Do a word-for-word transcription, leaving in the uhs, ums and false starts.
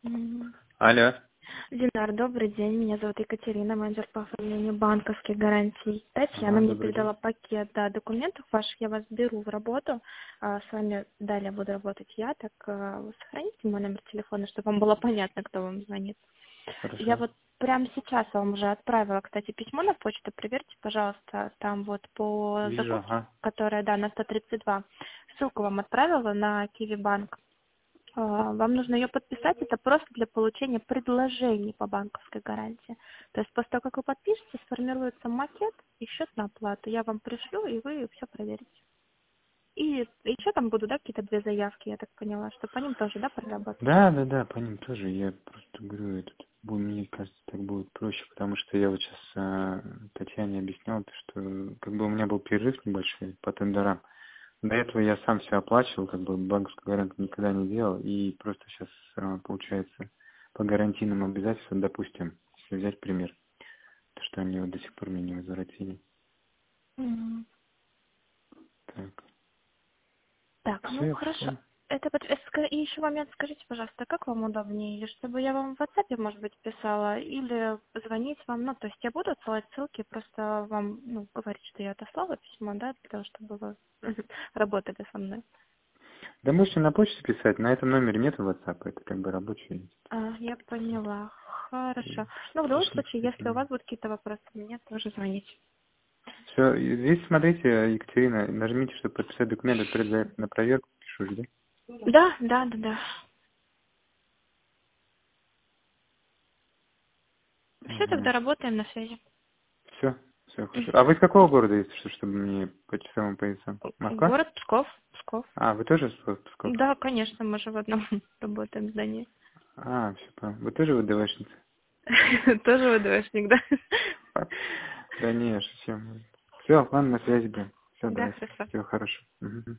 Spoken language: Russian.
Мгм. Алло. Динар, добрый день. Меня зовут Екатерина, менеджер по оформлению банковских гарантий. Татьяна Ага, мне добрый день. передала пакет да, документов ваших. Я вас беру в работу. А, с вами далее буду работать я. Так а, вы сохраните мой номер телефона, чтобы вам было понятно, кто вам звонит. Я Хорошо. вот прямо сейчас вам уже отправила, кстати, письмо на почту. Проверьте, пожалуйста, там вот по Вижу, закупке, ага. которая, да, на сто тридцать два. Ссылку вам отправила на Киви Банк. А, Вам нужно ее подписать, это просто для получения предложений по банковской гарантии. То есть после того, как вы подпишете, сформируется макет и счет на оплату. Я вам пришлю, и вы все проверите. И еще там будут, да, какие-то две заявки, я так поняла, что по ним тоже, да, проработать? Да, да, да, по ним тоже. Я просто говорю, это, бу- мне кажется, так будет проще, потому что я вот сейчас а, Татьяне объяснял, то, что как бы у меня был перерыв небольшой по тендерам. До этого я сам все оплачивал, как бы банковскую гарантию никогда не делал, и просто сейчас получается по гарантийным обязательствам, допустим, если взять пример, то, что они вот до сих пор мне не возвратили. Мгм. Так, Так, ну все, хорошо. все. Это вот, э, ска- и еще момент, скажите, пожалуйста, как вам удобнее, чтобы я вам в WhatsApp, может быть, писала, или позвонить вам, ну, то есть я буду отсылать ссылки, просто вам, ну, говорить, что я отослала письмо, да, для того, чтобы вы работали со мной. Да можете на почту писать, на этом номере нет WhatsApp, это как бы рабочий. А, я поняла. Хорошо. Ну, в любом Лишних случае, писать если не у надо. вас будут какие-то вопросы, мне тоже звоните. Все, здесь смотрите, Екатерина, нажмите, чтобы подписать документ, открыть заявку на проверку, пишу, да? Да, да, да, да. Все, тогда Угу. работаем на связи. Все, все хорошо. А Мгм. вы из какого города, если что, чтобы мне по часовым поясам? Москва? Город Псков. Псков. А, вы тоже из Псков? Да, конечно, мы же в одном работаем здании. А, все, понял. Вы тоже ВДВшница? Тоже ВДВшник, да? Да не, шучу. Все, ладно, на связи, блин. Все, Да, давайте. хорошо. Всего хорошего. Мгм.